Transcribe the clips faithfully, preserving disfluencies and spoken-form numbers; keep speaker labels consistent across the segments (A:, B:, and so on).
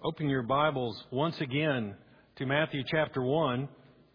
A: Open your Bibles once again to Matthew chapter one.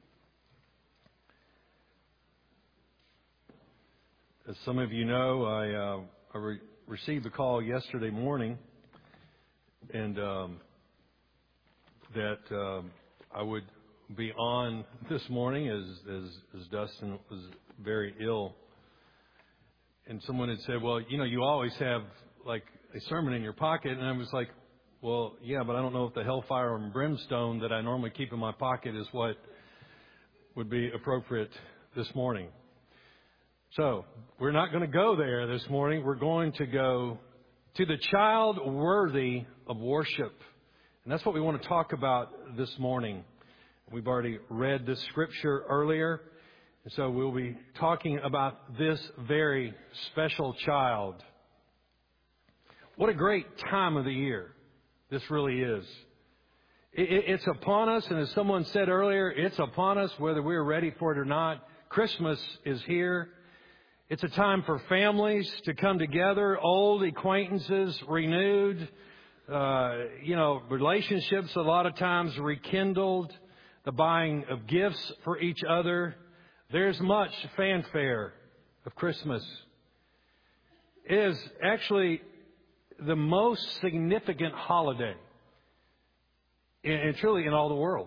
A: As some of you know, I, uh, I re- received a call yesterday morning and um, that uh, I would be on this morning as, as, as Dustin was very ill. And someone had said, well, you know, you always have like a sermon in your pocket. And I was like, well, yeah, but I don't know if the hellfire and brimstone that I normally keep in my pocket is what would be appropriate this morning. So we're not going to go there this morning. We're going to go to the child worthy of worship. And that's what we want to talk about this morning. We've already read this scripture earlier. And so we'll be talking about this very special child. What a great time of the year this really is. It's upon us, and as someone said earlier, it's upon us whether we're ready for it or not. Christmas is here. It's a time for families to come together, old acquaintances renewed, uh, you know, relationships a lot of times rekindled, the buying of gifts for each other. There's much fanfare of Christmas. It is actually the most significant holiday, and truly in all the world.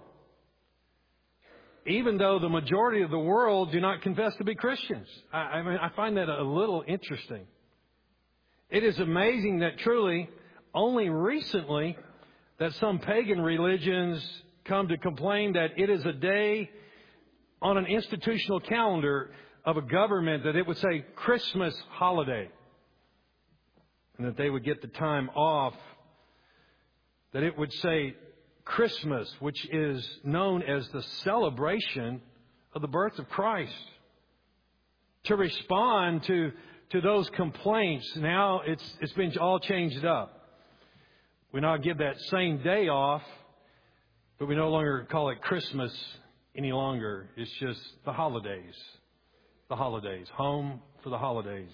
A: Even though the majority of the world do not confess to be Christians. I, I mean, I find that a little interesting. It is amazing that truly only recently that some pagan religions come to complain that it is a day on an institutional calendar of a government that it would say Christmas holiday. And that they would get the time off, that it would say Christmas, which is known as the celebration of the birth of Christ. To respond to, to those complaints, now it's it's been all changed up. We now give that same day off, but we no longer call it Christmas any longer. It's just the holidays. The holidays. Home for the holidays.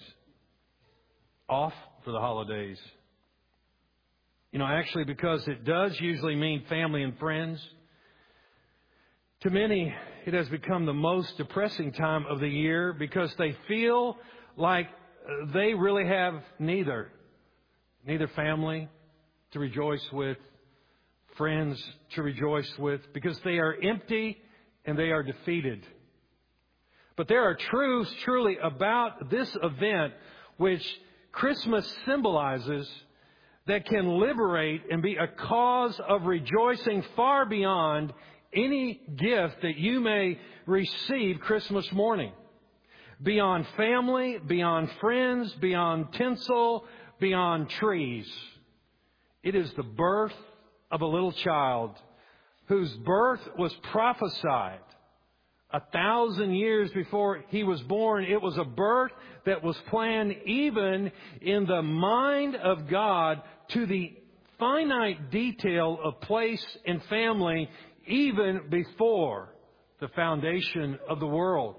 A: Off for the holidays. You know, actually, because it does usually mean family and friends. To many, it has become the most depressing time of the year because they feel like they really have neither. Neither family to rejoice with, friends to rejoice with, because they are empty and they are defeated. But there are truths truly about this event which Christmas symbolizes that can liberate and be a cause of rejoicing far beyond any gift that you may receive Christmas morning. Beyond family, beyond friends, beyond tinsel, beyond trees. It is the birth of a little child whose birth was prophesied a thousand years before he was born. It was a birth that was planned even in the mind of God to the finite detail of place and family even before the foundation of the world.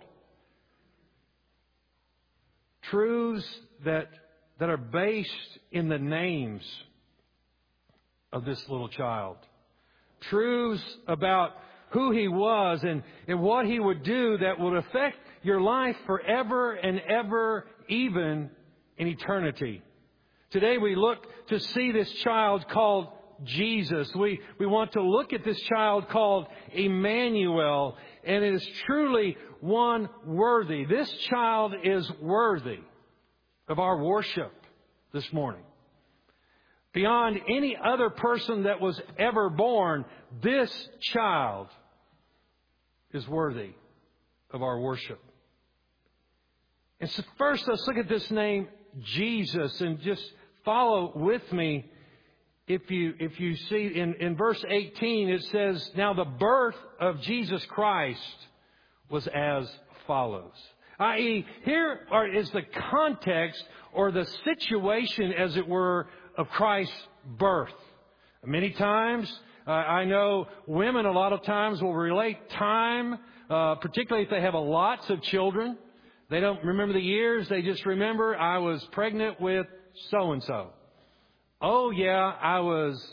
A: Truths that, that are based in the names of this little child. Truths about who he was and, and what he would do that would affect your life forever and ever, even in eternity. Today we look to see this child called Jesus. We, we want to look at this child called Emmanuel, and it is truly one worthy. This child is worthy of our worship this morning. Beyond any other person that was ever born, this child is worthy of our worship. And so first, let's look at this name, Jesus, and just follow with me. If you if you see in, in verse eighteen, it says, now the birth of Jesus Christ was as follows. that is, here are, is the context or the situation, as it were, of Christ's birth. Many times, uh, I know women a lot of times will relate time, uh, particularly if they have a lots of children. They don't remember the years. They just remember, I was pregnant with so-and-so. Oh, yeah, I was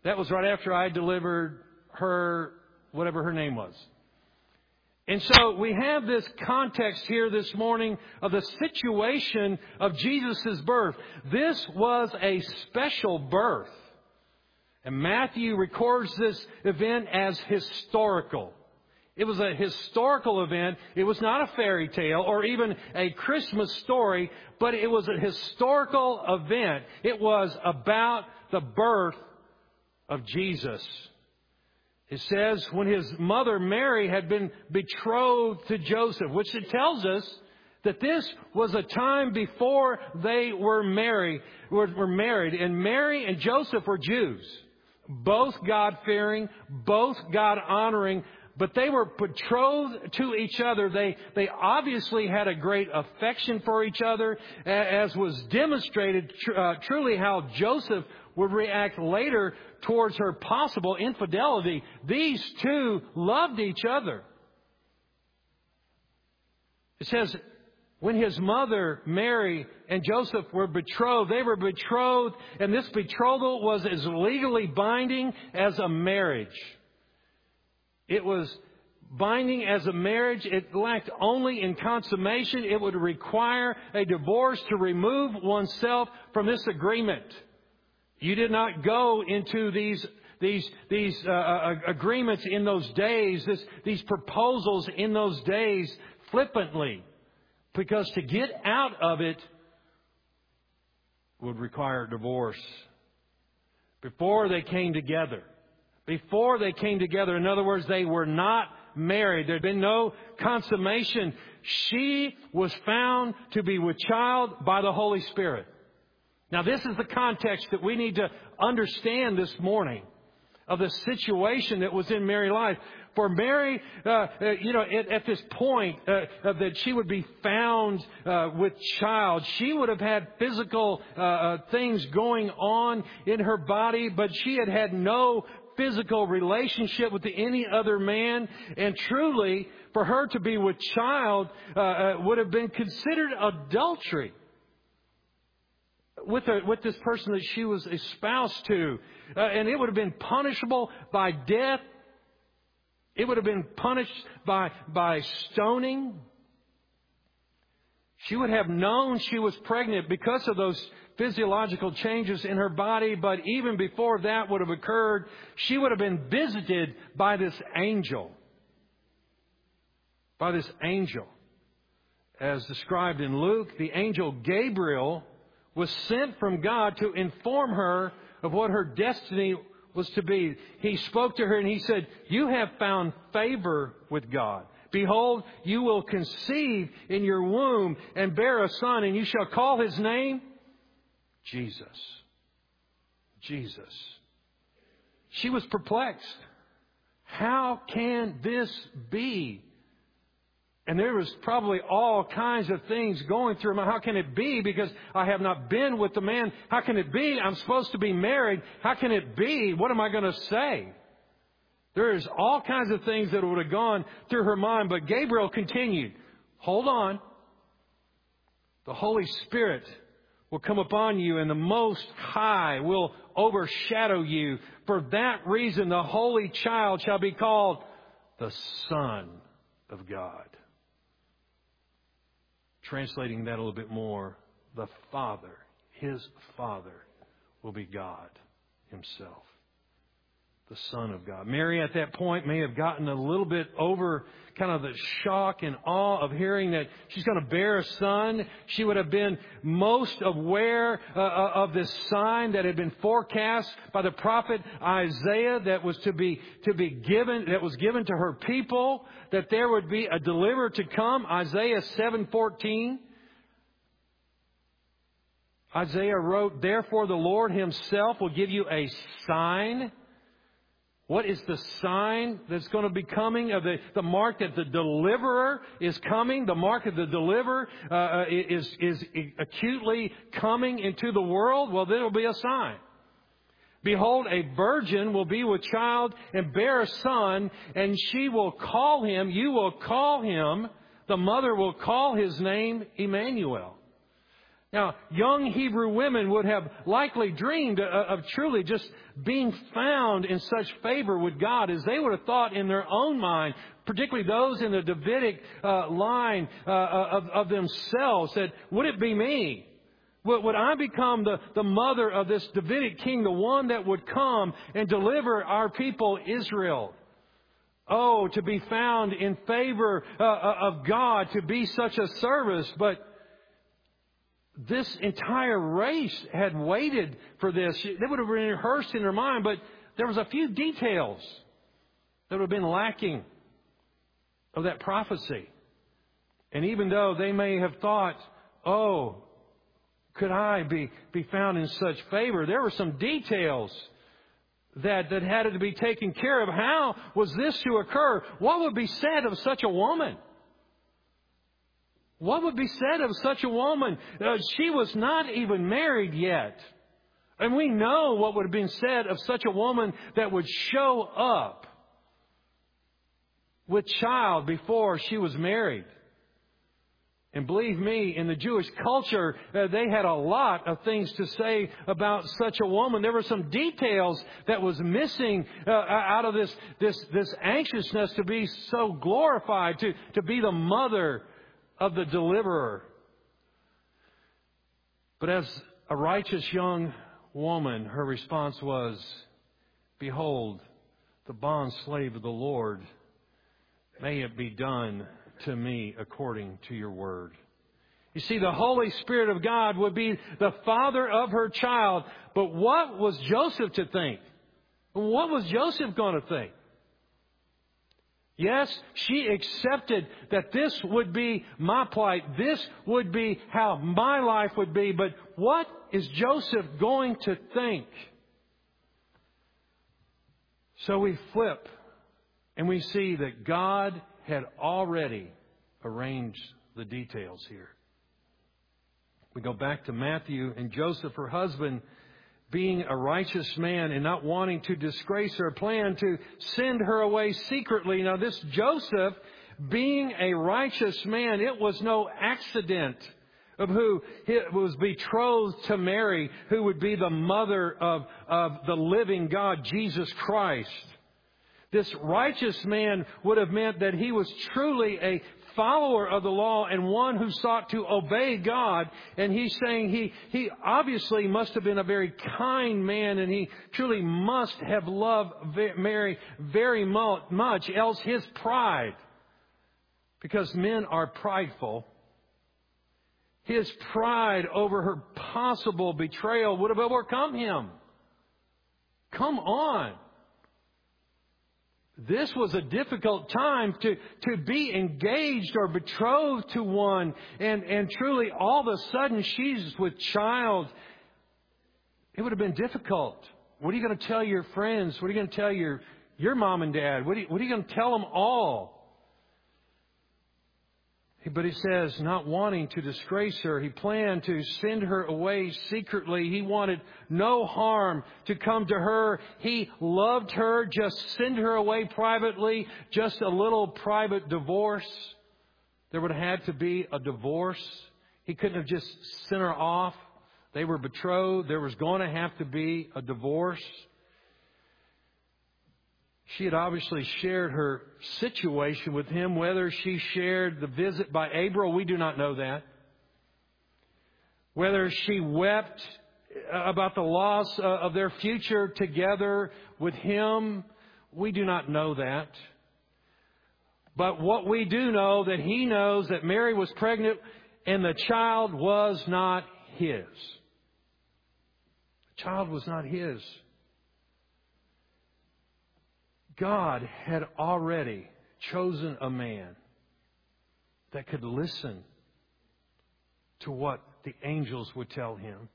A: That was right after I delivered her, whatever her name was. And so we have this context here this morning of the situation of Jesus' birth. This was a special birth. And Matthew records this event as historical. It was a historical event. It was not a fairy tale or even a Christmas story, but it was a historical event. It was about the birth of Jesus. It says when his mother Mary had been betrothed to Joseph, which it tells us that this was a time before they were married, were, were married. And Mary and Joseph were Jews, both God-fearing, both God-honoring. But they were betrothed to each other. They they obviously had a great affection for each other, as was demonstrated tr- uh, truly how Joseph would react later towards her possible infidelity. These two loved each other. It says, when his mother, Mary, and Joseph were betrothed, they were betrothed, and this betrothal was as legally binding as a marriage. It was binding as a marriage. It lacked only in consummation. It would require a divorce to remove oneself from this agreement. You did not go into these these these uh, agreements in those days, this, these proposals in those days flippantly, because to get out of it would require divorce. Before they came together. Before they came together, in other words, they were not married. There had been no consummation. She was found to be with child by the Holy Spirit. Now, this is the context that we need to understand this morning of the situation that was in Mary's life. For Mary, uh, uh, you know, at, at this point uh, uh, that she would be found uh, with child, she would have had physical uh, uh, things going on in her body, but she had had no physical relationship with any other man. And truly, for her to be with child uh, uh, would have been considered adultery with a, with this person that she was espoused to. Uh, and it would have been punishable by death. It would have been punished by, by stoning. She would have known she was pregnant because of those physiological changes in her body. But even before that would have occurred, she would have been visited by this angel. By this angel. As described in Luke, the angel Gabriel was sent from God to inform her of what her destiny was to be. He spoke to her and he said, "You have found favor with God. Behold, you will conceive in your womb and bear a son, and you shall call his name Jesus." Jesus. She was perplexed. How can this be? And there was probably all kinds of things going through my. How can it be? Because I have not been with the man. How can it be? I'm supposed to be married. How can it be? What am I going to say? There's all kinds of things that would have gone through her mind. But Gabriel continued. Hold on. The Holy Spirit will come upon you, and the Most High will overshadow you. For that reason, the Holy Child shall be called the Son of God. Translating that a little bit more, the Father, His Father, will be God Himself. The Son of God. Mary at that point may have gotten a little bit over kind of the shock and awe of hearing that she's going to bear a son. She would have been most aware uh, of this sign that had been forecast by the prophet Isaiah that was to be to be given, that was given to her people, that there would be a deliverer to come. Isaiah seven fourteen. Isaiah wrote, "Therefore the Lord Himself will give you a sign." What is the sign that's going to be coming? Of the, the mark that the deliverer is coming. The mark of the deliverer uh, is, is acutely coming into the world. Well, there will be a sign. "Behold, a virgin will be with child and bear a son, and she will call him," you will call him, the mother will call his name Emmanuel. Now, young Hebrew women would have likely dreamed of truly just being found in such favor with God, as they would have thought in their own mind, particularly those in the Davidic uh, line uh, of, of themselves, that would it be me? Would, would I become the, the mother of this Davidic king, the one that would come and deliver our people Israel? Oh, to be found in favor uh, of God, to be such a service, but this entire race had waited for this. They would have rehearsed in their mind, but there was a few details that would have been lacking of that prophecy. And even though they may have thought, oh, could I be, be found in such favor? There were some details that, that had to be taken care of. How was this to occur? What would be said of such a woman? What would be said of such a woman? Uh, she was not even married yet. And we know what would have been said of such a woman that would show up with child before she was married. And believe me, in the Jewish culture, uh, they had a lot of things to say about such a woman. There were some details that was missing uh, out of this, this, this anxiousness to be so glorified, to, to be the mother of the deliverer. But as a righteous young woman, her response was, "Behold, the bond slave of the Lord, may it be done to me according to your word." You see, the Holy Spirit of God would be the father of her child. But what was Joseph to think? What was Joseph going to think? Yes, she accepted that this would be my plight. This would be how my life would be. But what is Joseph going to think? So we flip and we see that God had already arranged the details here. We go back to Matthew, and Joseph, her husband, being a righteous man and not wanting to disgrace her, planned to send her away secretly. Now, this Joseph, being a righteous man, it was no accident of who was betrothed to Mary, who would be the mother of, of the living God, Jesus Christ. This righteous man would have meant that he was truly a follower of the law and one who sought to obey God. And he's saying he, he obviously must have been a very kind man, and he truly must have loved Mary very much, else his pride, because men are prideful, his pride over her possible betrayal would have overcome him. Come on. This was a difficult time to, to be engaged or betrothed to one. And, and truly, all of a sudden, she's with child. It would have been difficult. What are you going to tell your friends? What are you going to tell your, your mom and dad? What are you, what are you going to tell them all? But he says, not wanting to disgrace her, he planned to send her away secretly. He wanted no harm to come to her. He loved her. Just send her away privately. Just a little private divorce. There would have had to be a divorce. He couldn't have just sent her off. They were betrothed. There was going to have to be a divorce. She had obviously shared her situation with him. Whether she shared the visit by Abram, we do not know that. Whether she wept about the loss of their future together with him, we do not know that. But what we do know, that he knows that Mary was pregnant and the child was not his. The child was not his. God had already chosen a man that could listen to what the angels would tell him.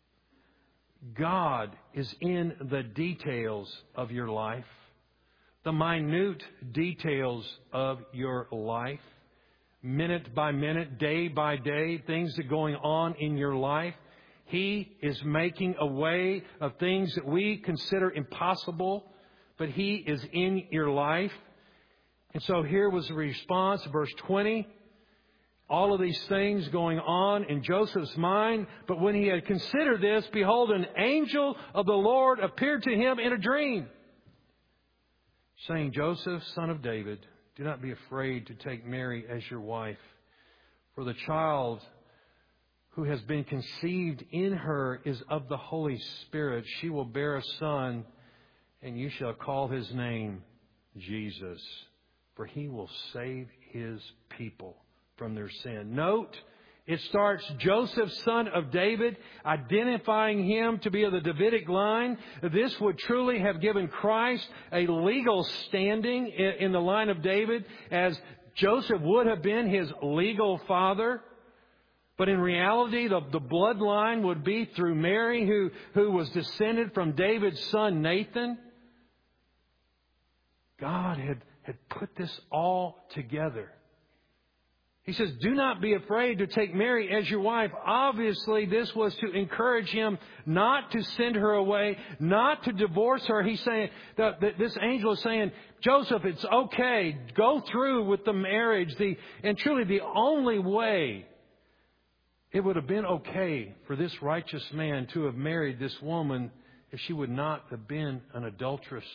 A: God is in the details of your life, the minute details of your life, minute by minute, day by day, things that are going on in your life. He is making a way of things that we consider impossible, but He is in your life. And so here was the response, verse twenty. All of these things going on in Joseph's mind. But when he had considered this, behold, an angel of the Lord appeared to him in a dream, saying, Joseph, son of David, do not be afraid to take Mary as your wife, for the child who has been conceived in her is of the Holy Spirit. She will bear a son, and you shall call his name Jesus, for he will save his people from their sin. Note, it starts Joseph, son of David, identifying him to be of the Davidic line. This would truly have given Christ a legal standing in the line of David, as Joseph would have been his legal father. But in reality, the, the bloodline would be through Mary, who, who was descended from David's son Nathan. God had, had put this all together. He says, do not be afraid to take Mary as your wife. Obviously, this was to encourage him not to send her away, not to divorce her. He's saying, that, that this angel is saying, Joseph, it's okay. Go through with the marriage. The, and truly the only way it would have been okay for this righteous man to have married this woman if she would not have been an adulteress.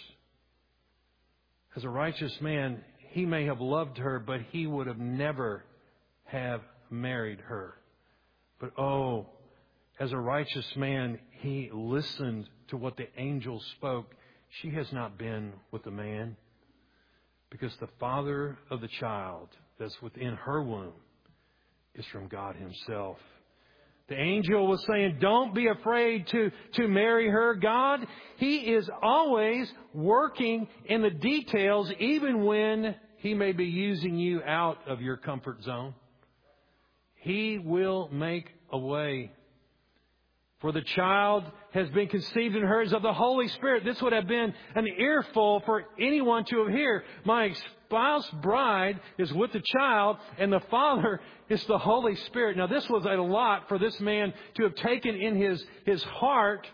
A: As a righteous man, he may have loved her, but he would have never have married her. But oh, as a righteous man, he listened to what the angel spoke. She has not been with a man, because the father of the child that's within her womb is from God himself. The angel was saying, don't be afraid to, to marry her. God, he is always working in the details, even when he may be using you out of your comfort zone. He will make a way. For the child has been conceived in her is of the Holy Spirit. This would have been an earful for anyone to have heard. My spouse bride is with the child, and the Father is the Holy Spirit. Now, this was a lot for this man to have taken in his, his heart.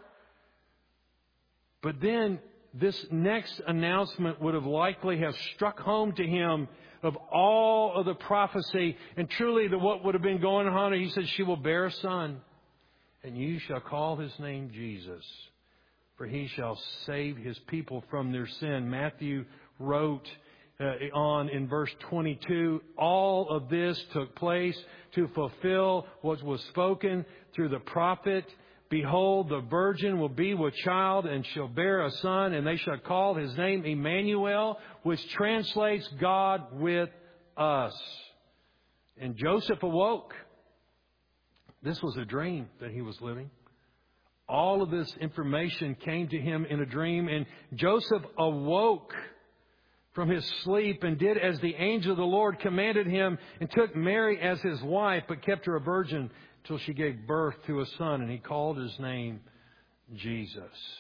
A: But then this next announcement would have likely have struck home to him of all of the prophecy, and truly the what would have been going on. He says, she will bear a son, and you shall call his name Jesus, for he shall save his people from their sin. Matthew wrote uh, on in verse twenty-two, all of this took place to fulfill what was spoken through the prophet. Behold, the virgin will be with child and shall bear a son, and they shall call his name Emmanuel, which translates God with us. And Joseph awoke. This was a dream that he was living. All of this information came to him in a dream, and Joseph awoke from his sleep and did as the angel of the Lord commanded him, and took Mary as his wife, but kept her a virgin till she gave birth to a son, and he called his name Jesus.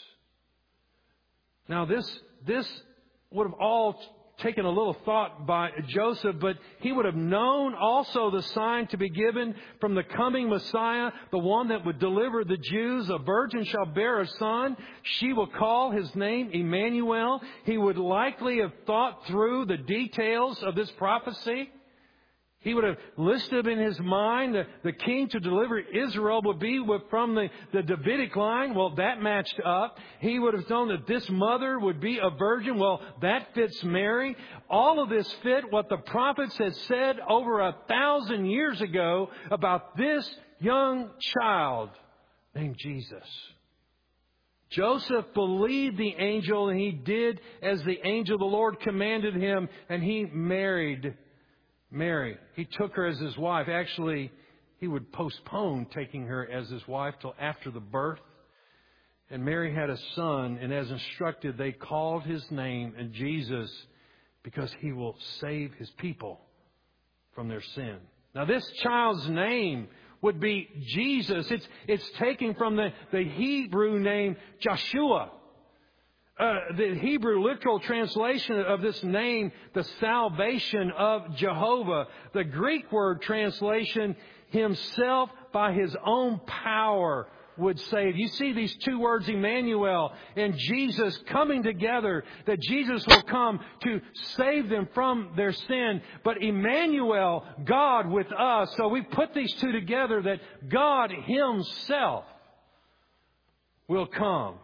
A: Now this, this would have all taken a little thought by Joseph, but he would have known also the sign to be given from the coming Messiah, the one that would deliver the Jews. A virgin shall bear a son. She will call his name Emmanuel. He would likely have thought through the details of this prophecy. He would have listed in his mind that the king to deliver Israel would be with, from the, the Davidic line. Well, that matched up. He would have known that this mother would be a virgin. Well, that fits Mary. All of this fit what the prophets had said over a thousand years ago about this young child named Jesus. Joseph believed the angel, and he did as the angel of the Lord commanded him, and he married Mary. He took her as his wife. Actually, he would postpone taking her as his wife till after the birth. And Mary had a son, and as instructed, they called his name and Jesus, because he will save his people from their sin. Now, this child's name would be Jesus. It's, it's taken from the, the Hebrew name Joshua. Uh, the Hebrew literal translation of this name, the salvation of Jehovah. The Greek word translation, himself by his own power would save. You see these two words, Emmanuel and Jesus, coming together, that Jesus will come to save them from their sin. But Emmanuel, God with us. So we put these two together, that God Himself will come.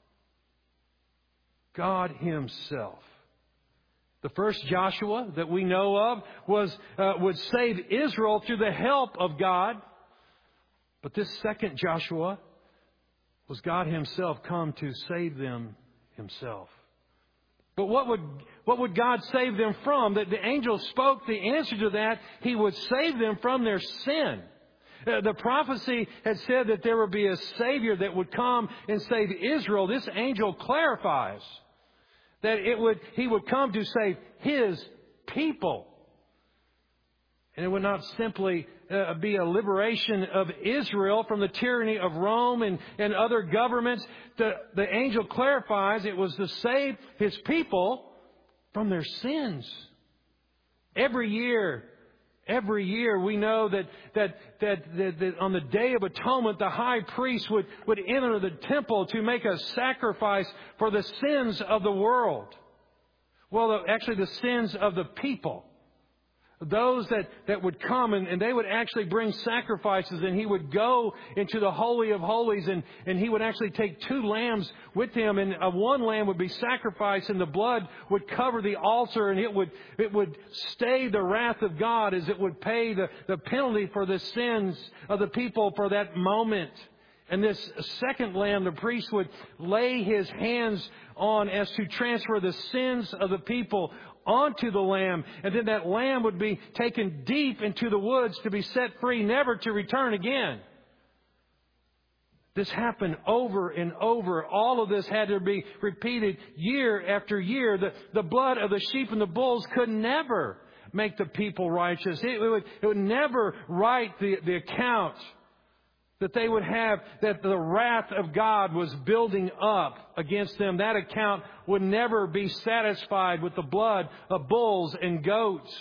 A: God Himself. The first Joshua that we know of was uh, would save Israel through the help of God. But this second Joshua was God Himself come to save them Himself. But what would what would God save them from? That the angel spoke the answer to that. He would save them from their sin. Uh, the prophecy had said that there would be a Savior that would come and save Israel. This angel clarifies that it would He would come to save His people. And it would not simply uh, be a liberation of Israel from the tyranny of Rome and, and other governments. The, the angel clarifies it was to save His people from their sins. Every year, every year we know that, that, that, that, that on the Day of Atonement, the high priest would, would enter the temple to make a sacrifice for the sins of the world. Well, actually the sins of the people. Those that, that would come and, and they would actually bring sacrifices, and he would go into the Holy of Holies, and, and he would actually take two lambs with him, and uh, one lamb would be sacrificed, and the blood would cover the altar, and it would it would stay the wrath of God as it would pay the, the penalty for the sins of the people for that moment. And this second lamb, the priest would lay his hands on as to transfer the sins of the people onto the lamb. And then that lamb would be taken deep into the woods to be set free, never to return again. This happened over and over. All of this had to be repeated year after year. The, the blood of the sheep and the bulls could never make the people righteous. It, it, would, it would never write the, the account that they would have, that the wrath of God was building up against them. That account would never be satisfied with the blood of bulls and goats.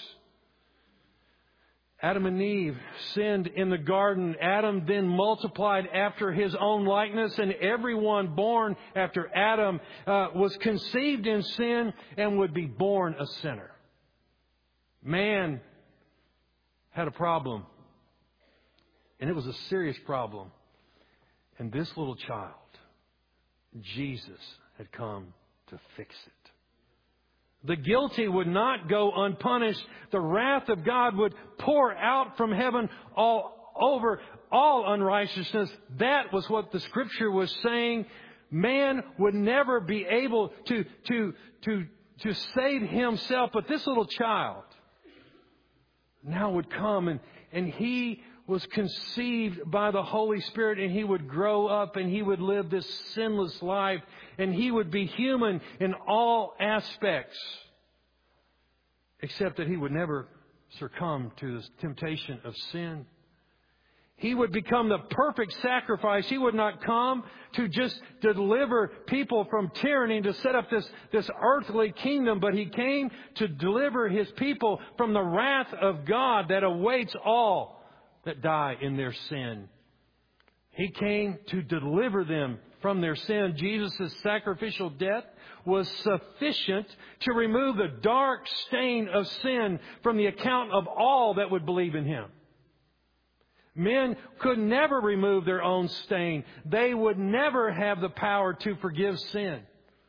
A: Adam and Eve sinned in the garden. Adam then multiplied after his own likeness, and everyone born after Adam uh, was conceived in sin and would be born a sinner. Man had a problem. And it was a serious problem. And this little child, Jesus, had come to fix it. The guilty would not go unpunished. The wrath of God would pour out from heaven all over all unrighteousness. That was what the Scripture was saying. Man would never be able to, to, to, to save himself. But this little child now would come, and, and he was conceived by the Holy Spirit, and he would grow up and he would live this sinless life, and he would be human in all aspects, except that he would never succumb to the temptation of sin. He would become the perfect sacrifice. He would not come to just deliver people from tyranny, to set up this, this earthly kingdom, but He came to deliver His people from the wrath of God that awaits all that die in their sin. He came to deliver them from their sin. Jesus' sacrificial death was sufficient to remove the dark stain of sin from the account of all that would believe in Him. Men could never remove their own stain. They would never have the power to forgive sin.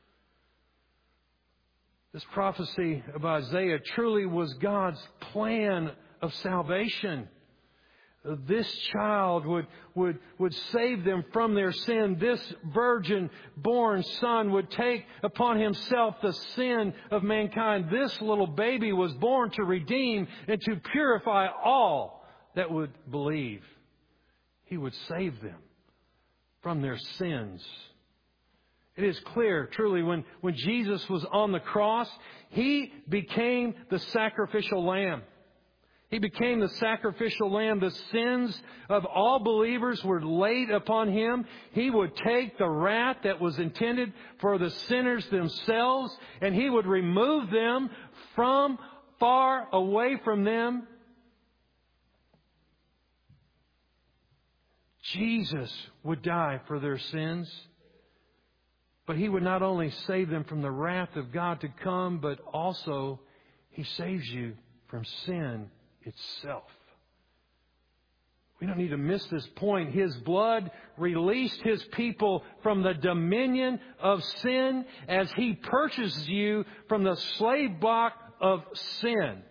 A: This prophecy of Isaiah truly was God's plan of salvation. This child would, would, would save them from their sin. This virgin-born son would take upon Himself the sin of mankind. This little baby was born to redeem and to purify all that would believe. He would save them from their sins. It is clear, truly, when, when Jesus was on the cross, He became the sacrificial lamb. He became the sacrificial lamb. The sins of all believers were laid upon Him. He would take the wrath that was intended for the sinners themselves, and He would remove them from far away from them Jesus would die for their sins. But He would not only save them from the wrath of God to come, but also He saves you from sin itself. We don't need to miss this point. His blood released His people from the dominion of sin as He purchases you from the slave block of sin.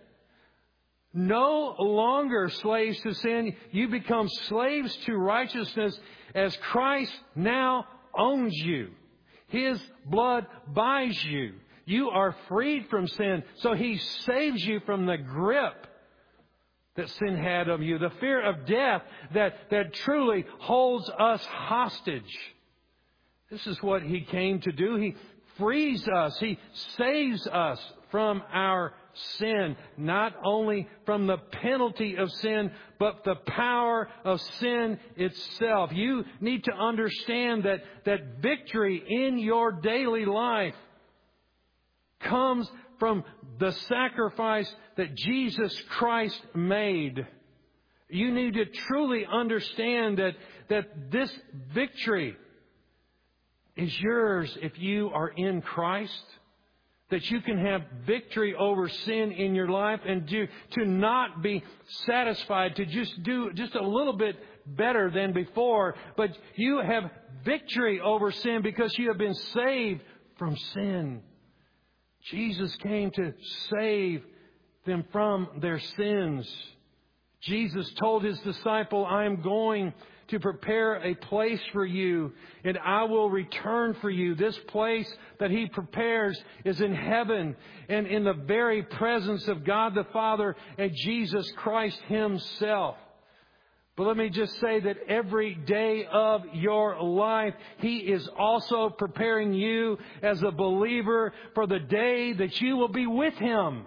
A: No longer slaves to sin. You become slaves to righteousness as Christ now owns you. His blood buys you. You are freed from sin. So He saves you from the grip that sin had of you. The fear of death that, that truly holds us hostage. This is what He came to do. He frees us. He saves us from our sin. Not only from the penalty of sin, but the power of sin itself. You need to understand that, that victory in your daily life comes from the sacrifice that Jesus Christ made. You need to truly understand that, that this victory is yours if you are in Christ. That you can have victory over sin in your life and do, to not be satisfied, to just do just a little bit better than before. But you have victory over sin because you have been saved from sin. Jesus came to save them from their sins. Jesus told His disciple, I am going to prepare a place for you, and I will return for you. This place that He prepares is in heaven and in the very presence of God the Father and Jesus Christ Himself. But let me just say that every day of your life, He is also preparing you as a believer for the day that you will be with Him.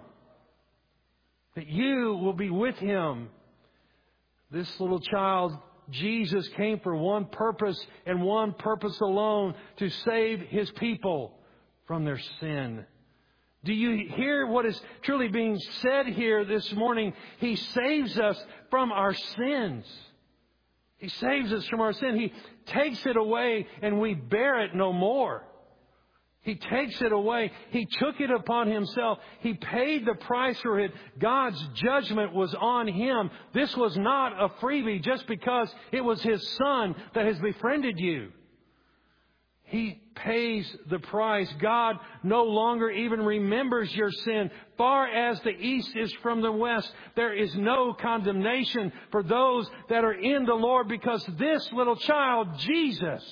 A: That you will be with Him. This little child, Jesus, came for one purpose and one purpose alone, to save His people from their sin. Do you hear what is truly being said here this morning? He saves us from our sins. He saves us from our sin. He takes it away and we bear it no more. He takes it away. He took it upon Himself. He paid the price for it. God's judgment was on Him. This was not a freebie just because it was His Son that has befriended you. He pays the price. God no longer even remembers your sin. Far as the east is from the west, there is no condemnation for those that are in the Lord, because this little child, Jesus,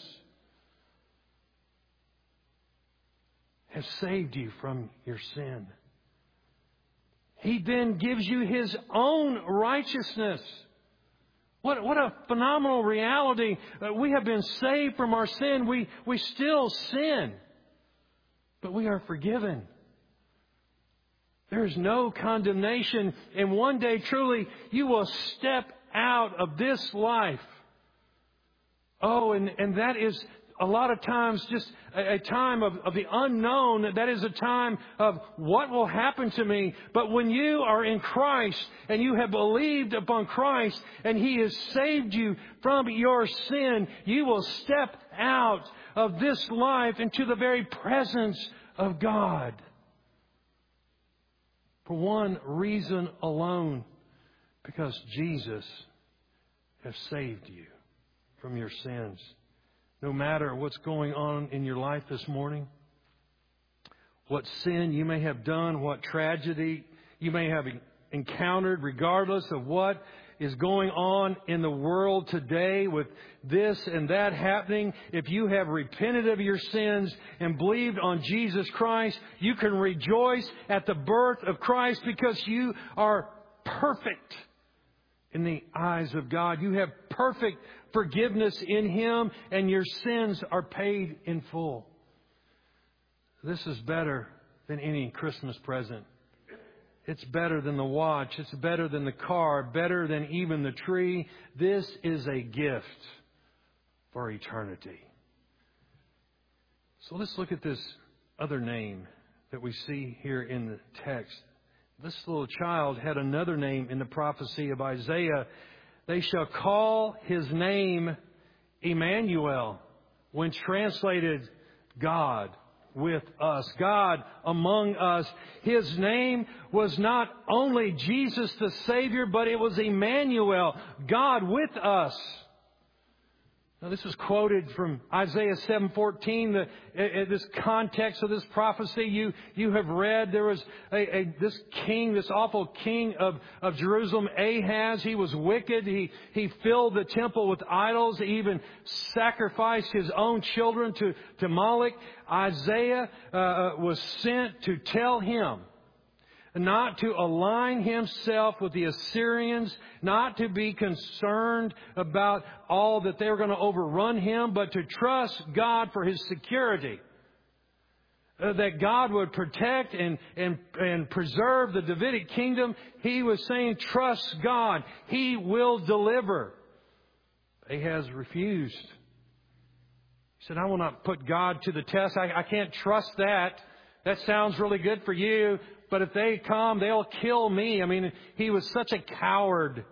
A: has saved you from your sin. He then gives you His own righteousness. What, what a phenomenal reality. Uh, we have been saved from our sin. We, we still sin, but we are forgiven. There is no condemnation. And one day, truly, you will step out of this life. Oh, and, and that is a lot of times just a, a time of, of the unknown. That is a time of what will happen to me. But when you are in Christ and you have believed upon Christ and He has saved you from your sin, you will step out of this life into the very presence of God. For one reason alone, because Jesus has saved you from your sins. No matter what's going on in your life this morning, what sin you may have done, what tragedy you may have encountered, regardless of what is going on in the world today with this and that happening, if you have repented of your sins and believed on Jesus Christ, you can rejoice at the birth of Christ, because you are perfect in the eyes of God. You have perfect forgiveness in Him, and your sins are paid in full. This is better than any Christmas present. It's better than the watch. It's better than the car. Better than even the tree. This is a gift for eternity. So let's look at this other name that we see here in the text. This little child had another name in the prophecy of Isaiah They shall call His name Emmanuel, when translated God with us, God among us. His name was not only Jesus the Savior, but it was Emmanuel, God with us. Now, this is quoted from Isaiah seven fourteen. The, uh, this context of this prophecy you you have read. There was a, a this king, this awful king of, of Jerusalem, Ahaz. He was wicked. He he filled the temple with idols. He even sacrificed his own children to to Moloch. Isaiah uh, was sent to tell him not to align himself with the Assyrians, not to be concerned about all that they were going to overrun him, but to trust God for His security. Uh, that God would protect and, and, and preserve the Davidic kingdom. He was saying, trust God. He will deliver. Ahaz refused. He said, I will not put God to the test. I, I can't trust that. That sounds really good for you. But if they come, they'll kill me. I mean, he was such a coward.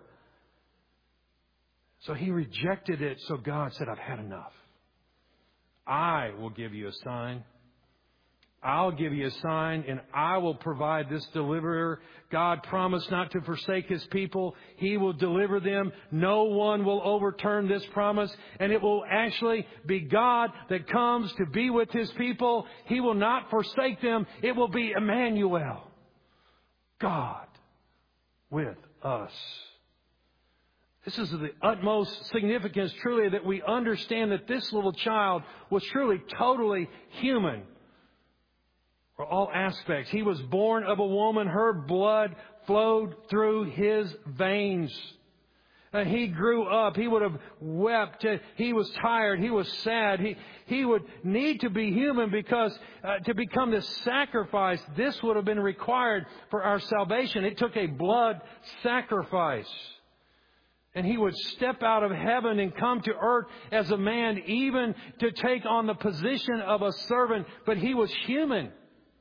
A: So he rejected it. So God said, I've had enough. I will give you a sign. I'll give you a sign, and I will provide this deliverer. God promised not to forsake His people. He will deliver them. No one will overturn this promise. And it will actually be God that comes to be with His people. He will not forsake them. It will be Emmanuel, God with us. This is of the utmost significance, truly, that we understand that this little child was truly totally human. For all aspects. He was born of a woman. Her blood flowed through his veins. Uh, he grew up. He would have wept. Uh, he was tired. He was sad. He, he would need to be human because uh, to become this sacrifice, this would have been required for our salvation. It took a blood sacrifice. And He would step out of heaven and come to earth as a man, even to take on the position of a servant. But He was human.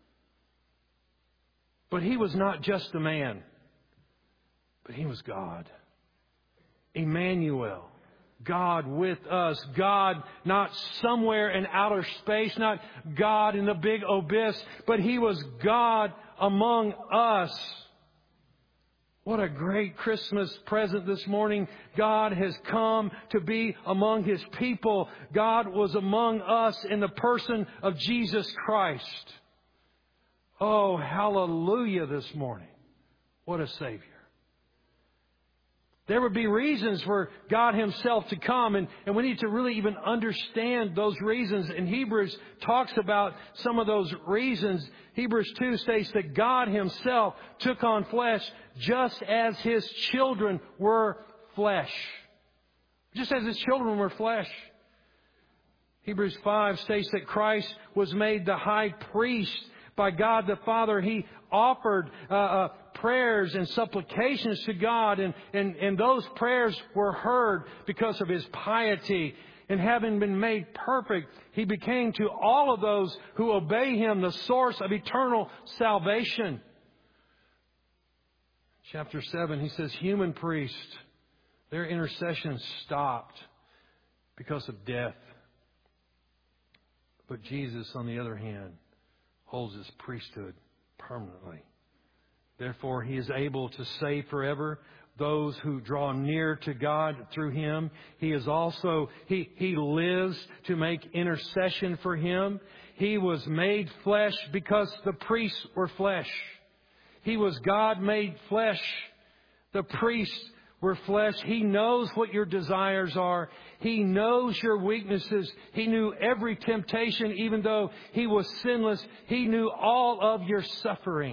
A: But He was not just a man, but He was God. Emmanuel, God with us. God not somewhere in outer space, not God in the big abyss, but He was God among us. What a great Christmas present this morning. God has come to be among His people. God was among us in the person of Jesus Christ. Oh, hallelujah this morning. What a Savior. There would be reasons for God Himself to come, and, and we need to really even understand those reasons. And Hebrews talks about some of those reasons. Hebrews two states that God Himself took on flesh just as His children were flesh. Just as His children were flesh. Hebrews five states that Christ was made the high priest by God the Father. He offered uh, uh, prayers and supplications to God, and, and, and those prayers were heard because of His piety. And having been made perfect, He became to all of those who obey Him the source of eternal salvation. Chapter seven, he says, human priests, their intercession stopped because of death. But Jesus, on the other hand, holds His priesthood permanently. Therefore, He is able to save forever those who draw near to God through Him. He is also, He, he lives to make intercession for Him. He was made flesh because the priests were flesh. He was God made flesh. The priests were flesh. He knows what your desires are. He knows your weaknesses. He knew every temptation, even though He was sinless. He knew all of your suffering.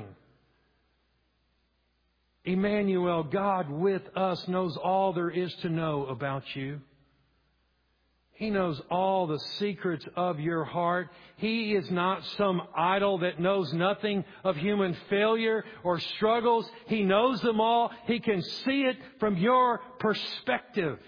A: Emmanuel, God with us, knows all there is to know about you. He knows all the secrets of your heart. He is not some idol that knows nothing of human failure or struggles. He knows them all. He can see it from your perspective.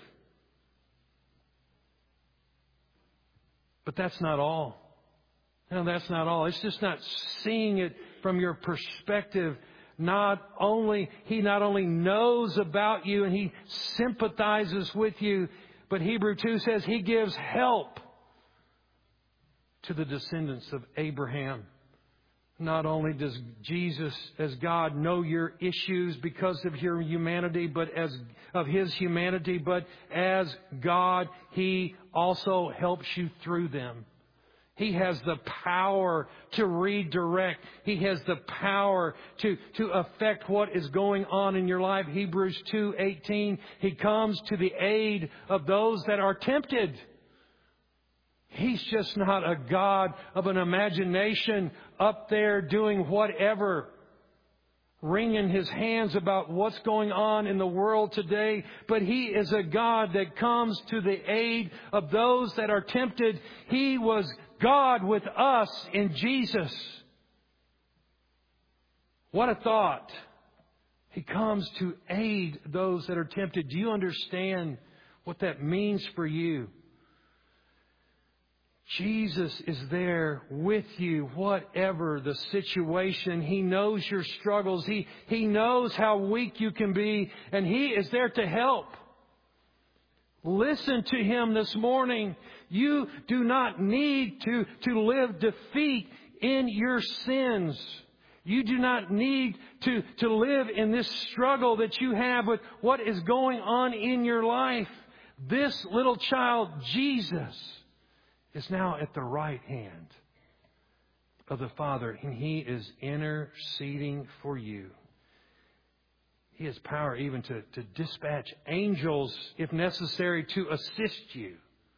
A: But that's not all. No, that's not all. It's just not seeing it from your perspective. not only, He not only knows about you and He sympathizes with you, but Hebrew two says He gives help to the descendants of Abraham. Not only does Jesus as God know your issues because of your humanity, but as of His humanity, but as God, He also helps you through them. He has the power to redirect. He has the power to, to affect what is going on in your life. Hebrews two eighteen, He comes to the aid of those that are tempted. He's just not a God of an imagination up there doing whatever, wringing His hands about what's going on in the world today. But He is a God that comes to the aid of those that are tempted. He was God with us in Jesus. What a thought. He comes to aid those that are tempted. Do you understand what that means for you? Jesus is there with you, whatever the situation. He knows your struggles. He, He knows how weak you can be, and He is there to help. Listen to Him this morning. You do not need to, to live defeat in your sins. You do not need to, to live in this struggle that you have with what is going on in your life. This little child, Jesus, is now at the right hand of the Father, and He is interceding for you. He has power even to, to dispatch angels, if necessary, to assist you.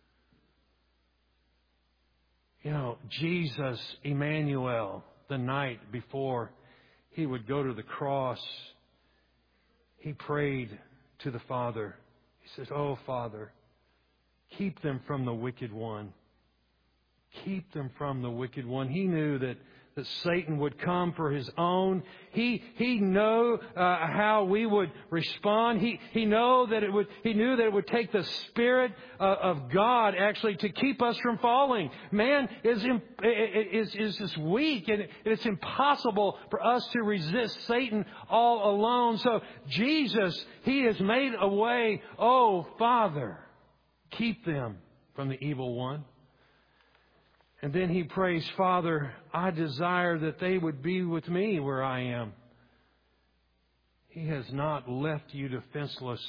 A: You know, Jesus, Emmanuel, the night before He would go to the cross, He prayed to the Father. He says, "Oh, Father, keep them from the wicked one. Keep them from the wicked one." He knew that, that Satan would come for his own. He he knew uh, how we would respond. He he know that it would. He knew that it would take the Spirit uh, of God actually to keep us from falling. Man is is is just weak, and it's impossible for us to resist Satan all alone. So Jesus, He has made a way. Oh, Father, keep them from the evil one. And then He prays, "Father, I desire that they would be with me where I am." He has not left you defenseless.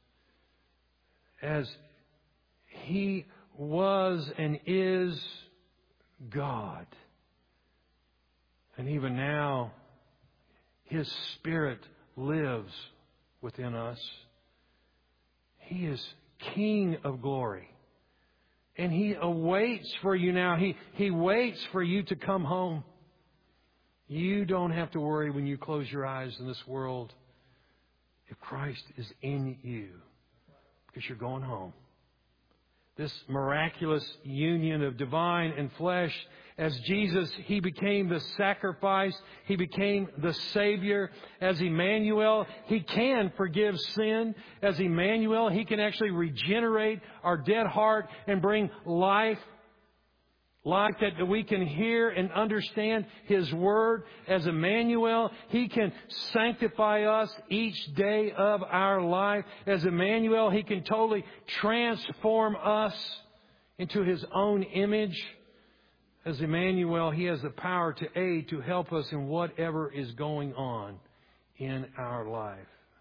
A: As He was and is God. And even now, His Spirit lives within us. He is King of glory. And He awaits for you now. He, he waits for you to come home. You don't have to worry when you close your eyes in this world if Christ is in you, because you're going home. This miraculous union of divine and flesh, as Jesus, He became the sacrifice. He became the Savior. As Emmanuel, He can forgive sin. As Emmanuel, He can actually regenerate our dead heart and bring life. Life that we can hear and understand His Word. As Emmanuel, He can sanctify us each day of our life. As Emmanuel, He can totally transform us into His own image. As Emmanuel, He has the power to aid, to help us in whatever is going on in our life.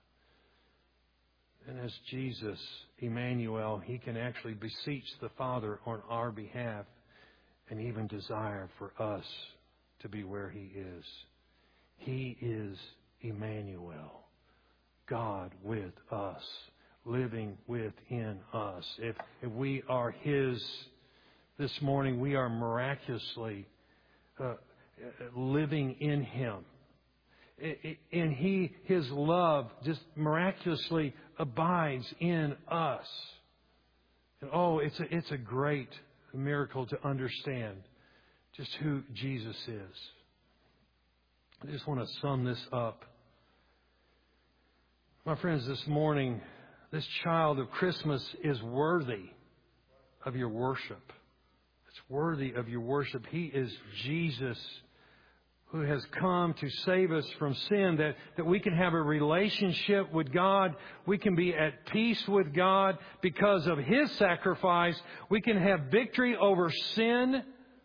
A: And as Jesus, Emmanuel, He can actually beseech the Father on our behalf and even desire for us to be where He is. He is Emmanuel, God with us, living within us. If, if we are His this morning, we are miraculously uh, living in Him. And He, His love just miraculously abides in us. And oh, it's a, it's a great miracle to understand just who Jesus is. I just want to sum this up. My friends, this morning, this child of Christmas is worthy of your worship. It's worthy of your worship. He is Jesus, who has come to save us from sin, that, that we can have a relationship with God. We can be at peace with God because of His sacrifice. We can have victory over sin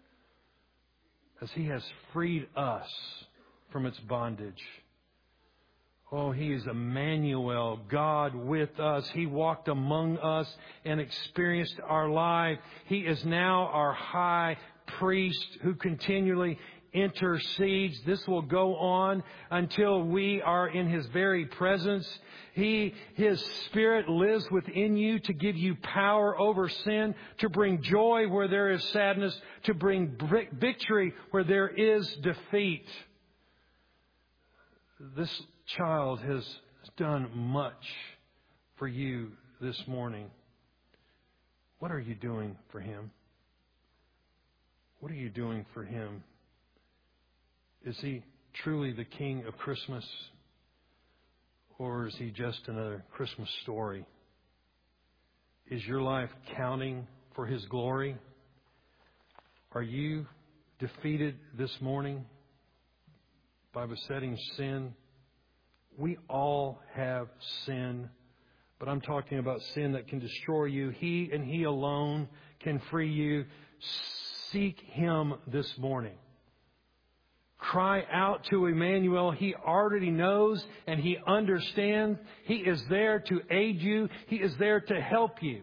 A: as He has freed us from its bondage. Oh, He is Emmanuel, God with us. He walked among us and experienced our life. He is now our high priest who continually intercedes. This will go on until we are in His very presence. He, His Spirit lives within you to give you power over sin, to bring joy where there is sadness, to bring victory where there is defeat. This child has done much for you this morning. What are you doing for Him? What are you doing for Him? Is He truly the King of Christmas? Or is He just another Christmas story? Is your life counting for His glory? Are you defeated this morning by besetting sin? We all have sin, but I'm talking about sin that can destroy you. He and He alone can free you. Seek Him this morning. Cry out to Emmanuel. He already knows and He understands. He is there to aid you. He is there to help you.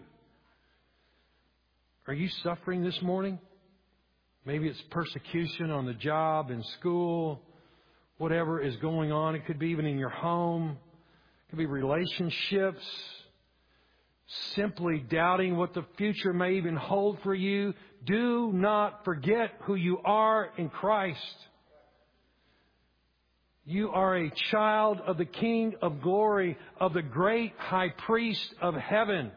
A: Are you suffering this morning? Maybe it's persecution on the job, in school, whatever is going on. It could be even in your home. It could be relationships. Simply doubting what the future may even hold for you. Do not forget who you are in Christ. You are a child of the King of glory, of the great high priest of heaven.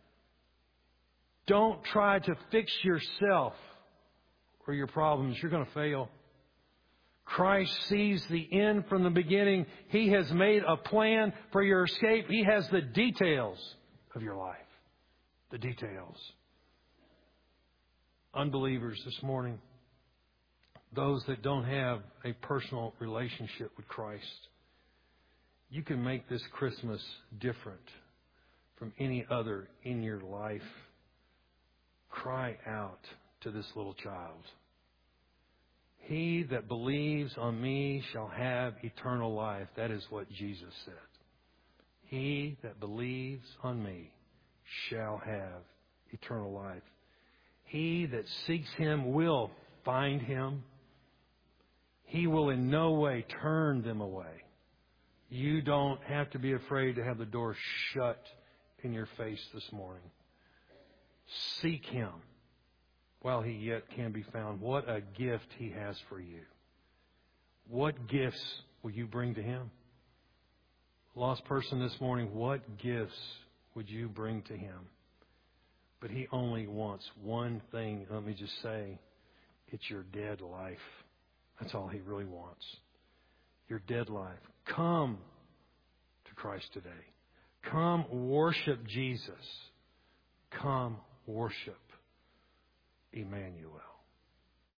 A: Don't try to fix yourself or your problems. You're going to fail. Christ sees the end from the beginning. He has made a plan for your escape. He has the details of your life. The details. Unbelievers this morning, those that don't have a personal relationship with Christ, you can make this Christmas different from any other in your life. Cry out to this little child. He that believes on me shall have eternal life. That is what Jesus said. He that believes on me shall have eternal life. He that seeks Him will find Him. He will in no way turn them away. You don't have to be afraid to have the door shut in your face this morning. Seek Him while He yet can be found. What a gift He has for you. What gifts will you bring to Him? Lost person this morning, what gifts would you bring to Him? But He only wants one thing. Let me just say, it's your dead life. That's all He really wants. Your dead life. Come to Christ today. Come worship Jesus. Come worship Emmanuel.